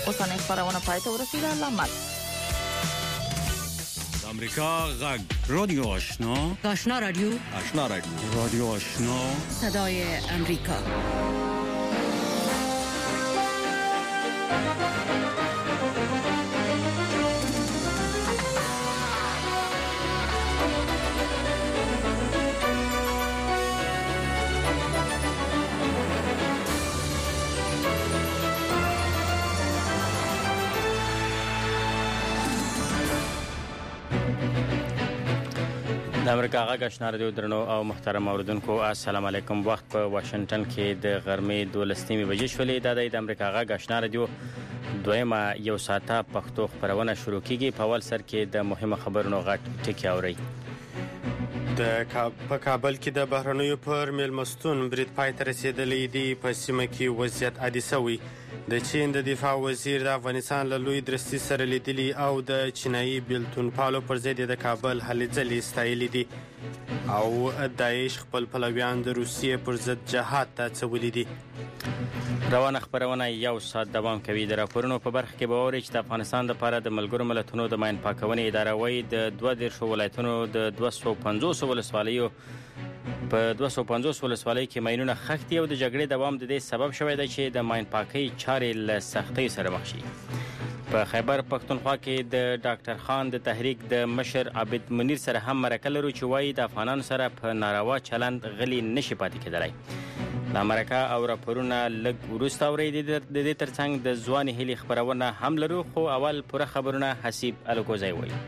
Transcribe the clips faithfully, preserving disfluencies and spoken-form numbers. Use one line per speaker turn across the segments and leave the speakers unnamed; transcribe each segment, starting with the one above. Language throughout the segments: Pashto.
اوسنۍ خبرونه پای ته ورسیده. لامل
امریکا غږ رادیو آشنا
آشنا رادیو
آشنا رادیو رادیو آشنا
صدای امریکا.
د امریکا غږ آشنا رادیو درنو او محترم اوریدونکو السلام علیکم. وخت په واشنگټن کې د غرمې دولسنیمې بجې شولې. دا د امریکا غږ آشنا رادیو دویمه یو ساعته پښتو خبرونه شروع کیږي. په اول سر کې د مهمه خبرونو غټ ټکی اورئ.
د په کابل کې د بهرنیو پر میلمستون برید پای ته رسیدلی دی. په سیمه کې وضعیت عادي شوی. د چین د دفاع وزیر د افغانستان له لوی درستي سره لیدلی او د چینایي بیلتون پالو پر ضد د کابل هلې ځلې ستایلې دي او داعش خپل پلویان د روسیې پر ضد جهاد ته څولي دي.
روانه خبرونه یو ساعت دوام کوي. د راپورونو په برخه کې به اورئ چې د افغانستان لپاره د ملګرو ملتونو د ماین پاکونې اداره وايي د دوه دېرش ولایتونو د دوه سوه پنځوس ولسوالیو په دوه سوه پنځوس ولسوالۍ کې ماینونه ښخ دي او د جګړې دوام د دې سبب شوی دی چې د ماین پاکۍ چارې له سختۍ سره مخ شي. په خیبر پښتونخوا کې د ډاکټر خان د تحریک د مشر عابد منیر سره هم مرکه لرو چې وایي د افغانانو سره په ناروا چلند غلي نشي پاتې کېدلی. د مرکه او راپورونه لږ وروسته اورئ. د دې ترڅنګ د ځوانې هیلې خبرونه هم لرو، خو اول پوره خبرونه حسیب الکوزی وایي.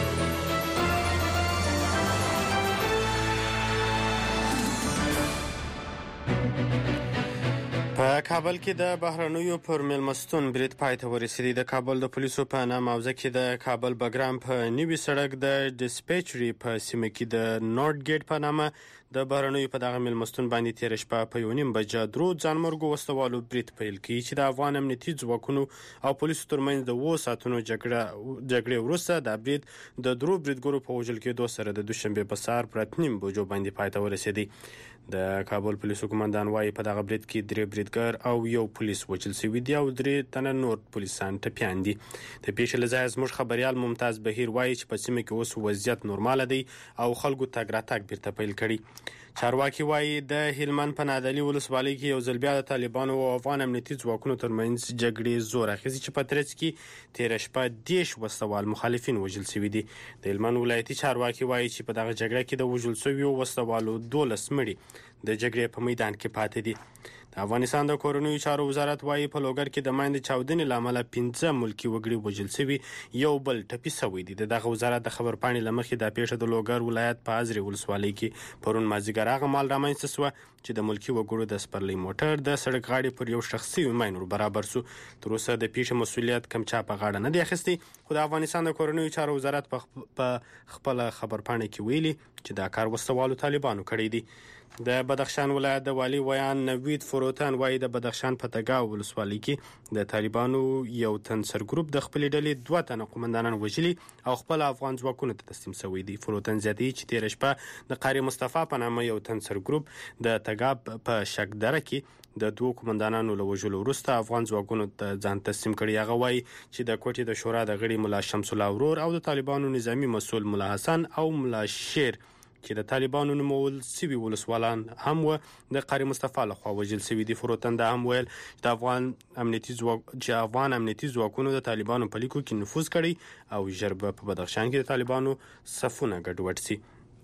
په کابل کې د بهرنیو پر میلمستون برید پای ته ورسېدی. د کابل د پولیسو په نامه موضوع کې د کابل بګرام په نیوي سړک د ډیسپیچري په سیمه کې د نورت ګیټ په نامه د بهرنیو په دغه میلمستون باندې تیر شپه په یو نیم بجه درو ځانمرګو وسوالو برید پیل کړي چې د افغان امنیتي ځواکونو او پولیسو ترمنځ د اووه ساعتونو جګړه جګړې وروسته د برید د درو بریدګرو په وژل کېدو سره د دوشنبه په سهار پر اته نیم بجو باندې پای ته ورسېدی. د کابل پولیسو قومندان وايي په دغه برید کې درې بریدګر او یو پولیس وژل شوی دی او درې تنه نور پولیسان ټپیان دي. د پیښې له ځایه زموږ خبريال ممتاز بهیر وايي چې په سیمه کې اوس وضعیت نورمال دی او خلکو تګ راتګ بیرته پیل کړي. چارواکي وايي د هلمند په نادعلي ولسوالۍ کې یو ځل بیا د طالبانو او افغان امنیتي ځواکونو ترمنځ جګړې زور اخیستې چې په ترڅ کې تیر شپه دیش وسوال مخالفین وژل شوي دي. د هلمند ولایتي چارواکي وايي چې په دغه جګړه کې د وژل شویو وسوالو دولس مړي د جګړې په میدان کې پاتې دي. د افغانستان د کورنیو چارو وزارت وايي په لوګر کې د ماین چاودنې لامل پنځه ملکی وګړي وژل شوي، یو بل ټپي شوی دی. دغه وزارت د خبر پاڼې لمخې د پیښه د لوګر ولایت په ازري ولسوالۍ کې پرون مازیګر هغه مال رامنځته شو چې د ملکی وګړو د سپرلی موټر د سړک غاړې پر یو شخصي ماین ور برابر شو. تر اوسه د پیښې مسولیت کم چا په غاړه نه دی اخیستی، خو د افغانستان د کورنیو چارو وزارت په خپل خبر پاڼې کې ویلي چې دا کار وسوالو طالبانو کړی دی. د بدخشان ولایت د والی ویان نوید فروتن وايي د بدخشان په تګاو ولسوالۍ کې د طالبانو یو تنصر ګروپ د خپل ډلې دوه تنه قومندانان وژلي او خپل افغان ځواکونو ته تسلیم شوی دی. فروتن زیاتوي چې تیر شپه د قاری مصطفی په نامه یو تنصر ګروپ د تګاب په شکدره کې د دوه قومندانانو له وژلو وروسته افغان ځواکونو ته ځان تسلیم کړي. هغه وايي چې د کوټې د شورا د غړي ملا شمس الله ورور او د طالبانو نظامی مسؤل ملا حسن او ملا شیر چې د طالبانو نومول سوي ولسوالان هم و د قاری مصطفی لخوا وژل شوي دي. فروتن دا هم ویل چې د افغان امنیتي ځواک چې افغان امنیتي ځواکونو د طالبانو په لیکو کې نفوذ کړي او ژر به په بدخشان کې د طالبانو صفونه ګډوډ شي.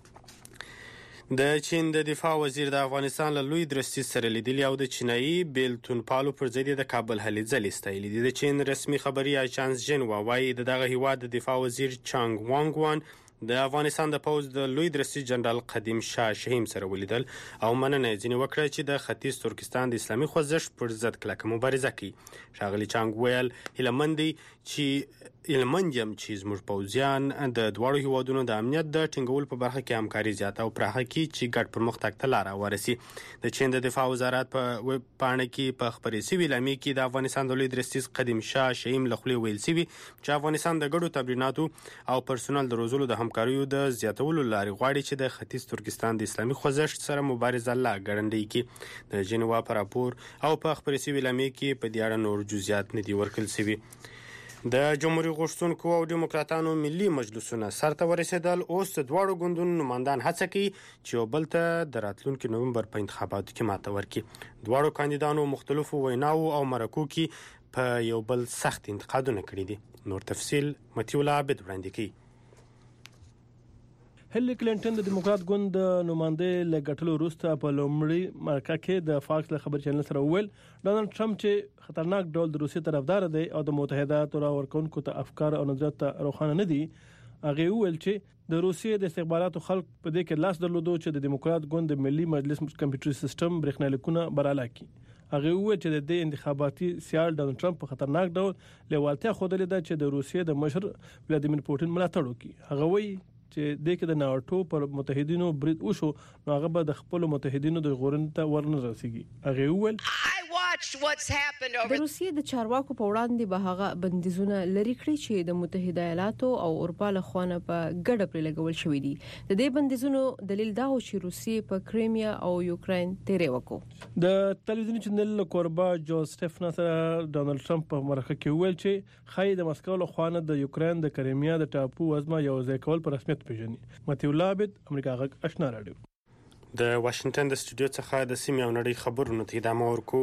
د چین د دفاع وزیر د افغانستان له لوی درستي سره لیدلی او د چینایي بیلتون پالو پر ضد د کابل هلې ځلې ستایلې دي. د چین رسمي خبري اژانس جنوا وايي د دغه هیواد د دفاع وزیر چانګ وانګ وان د افغانستان د پوز د لوی درستي جنرال قدیم شاه شهیم سره ولیدل او مننه ځینې وکړه چې د ختیځ ترکستان د اسلامي خوځښت پر ضد کلکه مبارزه کوي. ښاغلي چانګ ویل هیله مند دي چې علمند یم چې زموږ پوځیان د دواړو هیوادونو د امنیت د ټینګولو په برخه کې همکاري زیاته او پراخه کړي چې ګډ پرمختګ ته لاره ورسي. د چین د دفاع وزارت په ویب پاڼه کې په خبري سوي اعلامیه کې د افغانستان د لوی درستیز قدیم شاه شهیم لخوا ویل سوي چې افغانستان د ګډو تمریناتو او پرسونل د روزلو د همکاریو د زیاتولو لارې غواړي چې د ختیځ ترکستان د اسلامي خوځښت سره مبارزه لا ګړندۍ کړي. د جنیوا په راپور او په خبري سوي اعلامیه کې په دې اړه نور جزئیات نه دي ورکړل سوي. د جمهوریت غوښتونکو او دیموکراتانو ملي مجلسونه سرته ورسېدل. اوس د دواړو ګوندونو نمائندان هڅه کوي چې یو بل ته د راتلونکي نومبر په انتخاباتو کې ماته ورکړي. دواړو کاندیدانو مختلفو ویناو او مرکو کې په یو بل سخت انتقادونه کړي دي. نور تفصیل متي الله عابد وړاندې کوي.
هیلری کلینټن د دیموکرات ګوند د نمائندې له ګټلو وروسته په لومړي مرکه کې د فاکس له خبر چینل سره وویل ډونالد ټرمپ چې خطرناک ډول د روسیې طرفدار دی او د متحده ایالاتو راورکونکو ته افکار او نظریات روښانه نه دي. هغه وویل چې د روسیې د استخباراتو خلک په دې کې لاس درلودو چې د دیموکرات ګوند د ملي مجلس کمپیوټري سیستم برېښنالیکونه براله کړي. هغه وویل چې د دې انتخاباتي سیال ډونالد ټرمپ په خطرناک ډول لیوالتیا ښودلې ده چې د روسیې د مشر ولادیمیر پوټین ملاتړ وکړي. هغه وایي چې د کې د ناټو پر متحدینو برید وشو نو هغه به د خپل متحدینو د غورن ته ورن رسیږي. هغه وویل
د روسیې د چارواکو په وړاندې به هغه بندیزونه لري کړی چې د متحده ایالاتو او اروپا له خوا په ګډه پرې لګول شوې دي. د دې بندیزونو دلیل دا و چې روسیې په کریمیا او یوکرين تیرې وکړو.
د تلویزیوني چینل کوربا جو سټيفن سره ډونالد ټرمپ په مرکه کې ویل چې خای د مسکو له خوا د یوکرين د کریمیا د ټاپو وزمه یو ځای کول په رسمیت پیژني. متي الله عابد امریکا غږ آشنا رادیو.
د واشنگټن د سټوډیو څخه د سیمې او نړۍ خبرونو ته ادامه ورکو.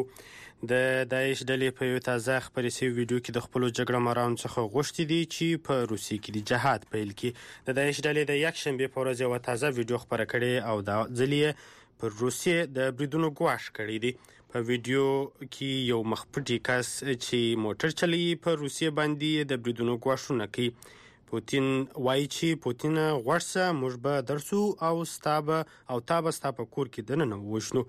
د داعش ډلې په یو تازه خبري سوي ویډیو کې د خپل جګړه مارانو څخه غوښتي دي چې په روسیې کې د جهاد پیل کړي. د داعش ډلې د یک شنبه په ورځ یو تازه ویډیو خبره کړې او د ځلیه پر روسیې د بریدونو ګواښ کړی دی. په ویډیو کې یو مخپټي کس چې موټر چلوي په روسیې باندې د بریدونو ګواښونه کوي. پوتین وایي چې پوتین غوړسه موږ به درسو او ستابه او تابه ستابه کور کې دننه وښنو.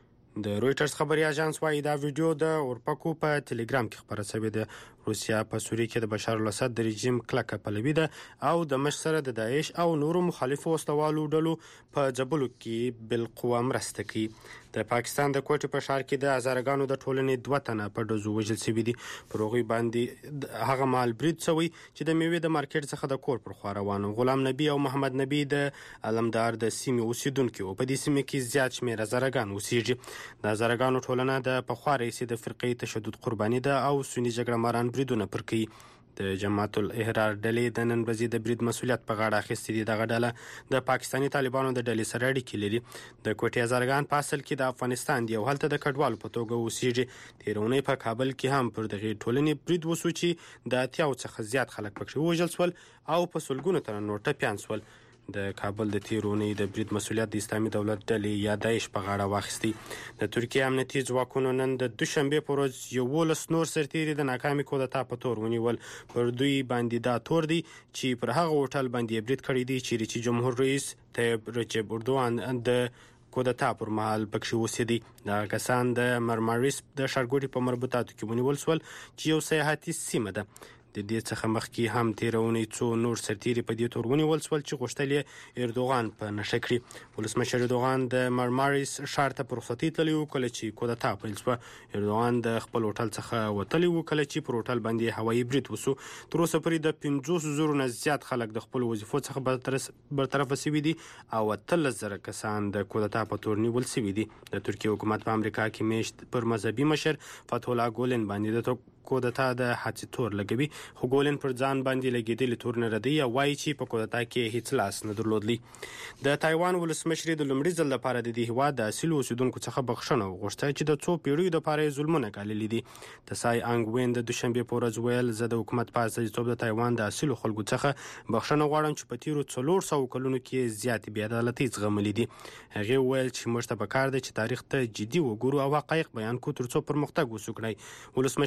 د رويټرز خبري اژانس وايي دا ویډیو د اورپکو په ټلګرام کې خبره شوې ده. روسیا په سوریه کې د بشار الاسد د رژیم کلکه پلوي ده او د مشر د داعش او نورو مخالفو وسلوالو ډلو په جبلو کې بالقوه مرسته کوي. د پاکستان د کوټې په ښار کې د هزارګانو د ټولنې دوه تنه په ډزو وژل شوي دي. پر هغوی باندې هغه مال برید شوی چې د میوې د مارکیټ څخه د کور پر خوا روانو. غلام نبی او محمد نبی د علمدار د سیمې اوسیدونکو په دې سیمه کې زیات شمېر هزارګان اوسېږي. د هزارګانو ټولنه د پخوا رئیس د فرقې تشدد قرباني ده او سنی جګړه ماران بریدونه پر کوي. د جماعت الاحرار ډلې د نن ورځې د برید مسولیت په غاړه اخیستی دي. دغه ډله د پاکستانی طالبانو د ډلې سره اړیکې لري. د کوټې هزارګان په اصل کې د افغانستان دی او هلته د کډوالو په توګه اوسېږي. تیرونی په کابل کې هم پر دغه ټولنې برید وسو چې د اتیاو څخه زیات خلک پکې وژل شول او په سلګونو تنه نور ټپیان شول. د کابل د تیرونی د برید مسولیت د اسلامي دولت ډلې یا داعش په غاړه واخیستی. د ترکیه امنیتي ځواکونو نن د دوشنبه په ورځ یوولس نور سرتیري د ناکامي کودتا په تور ونیول. پر دوی باندې دا تور دی چې پر هغه هوټل باندې برید کړی دی چې رئیس جمهور رئیس طیب رجب اردوغان د کودتا پر مهال پکې اوسېدي. دا کسان د مرماریس د ښارګوټي په مربوطاتو کې ونیول شول چې یو سیاحتي سیمه ده. د دې څخه مخکې هم تیرونی څو نور سرتیري په دې تور ونیول شول چې غوښتل یې اردوغان په نشه کړي. ولسمشر اردوغان د مرماریس ښار ته په رخصتي تللی و کله چې کودتا پیل شوه. اردوغان د خپل هوټل څخه وتلی و کله چې پر هوټل باندې هوایي برید وسو. تر اوسه پورې د پنځوس زرو نه زیات خلک د خپل وظیفو څخه برطرفه شوي دي او اتلس زره کسان د کودتا په تور نیول شوي دي. د ترکیه حکومت په امریکا کې میشت پر مذهبي مشر فتح الله ګولن باندې د کودتا د حادثې تور لګوي. خو ګولن پر ځان باندې لګېدلې تور نه ردوي او وایي چې په کودتا کې هیڅ لاس نه درلودلی. د تایوان ولسمشر د لومړي ځل لپاره د دې هېواد د اصلي اوسیدونکو څخه بخښنه وغوښته چې د څو پیړیو دپاره یې ظلمونه ګاللي دي. تسای انګ وین د دوشنبې په ورځ ویل زه د حکومت په استازیتوب د تایوان د اصلو خلکو څخه بخښنه غواړم چې په تیرو څلور سوو کلونو کې زیاتې بېعدالتۍ زغملي دي. هغې وویل چې موږ ته پکار دی چې تاریخ ته جدي وګورو او حقایق بیان کړو تر څو پرمختګ وسو کړی. ولسمشر زیاته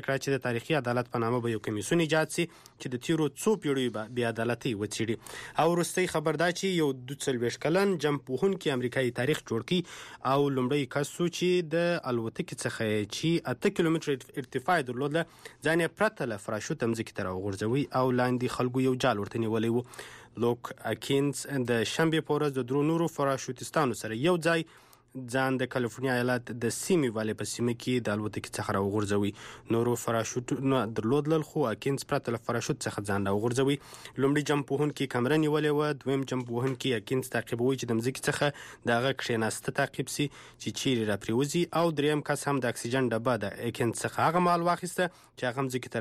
کړه چې د تاریخي عدالت په نامه به یو کمیسیون ایجاد شي چې د تیرو څو پیړیو بې عدالتي وڅېړي. او وروستۍ خبر دا چې یو دوه څلوېښت کلن جمپوهونکي امریکایي تاریخ جوړ کړي او لومړی کس چې د الوتکې څخه چې اته کیلومتره ارتفاع درلوده ځان یې پرته له فراشوت مځکې ته راوغورځوي او لاندې خلکو یو جال ورته نیولی و. لوک اکینز د شنبې په ورځ د درو نورو فراشوتستانو سره یو ځای ځان د کالیفورنیا ایالت د سیمی والي په سیمه کې د الوتکې څخه راوغورځوي. نورو فراشوتونه درلودل خو اکینز پرته له فراشوت څخه ځان راوغورځوي. لومړی جمپوهونکي کمره نیولې وه، دویم جمپوهونکي اکینز تعقیبوي چې د مځکې څخه د هغه کښېناسته تعقیب سي چې چیرې راپرېوځي، او دریم کس هم د اکسیجن ډبه د اکینز څخه هغه مهال واخیسته چې هغه مځکې ته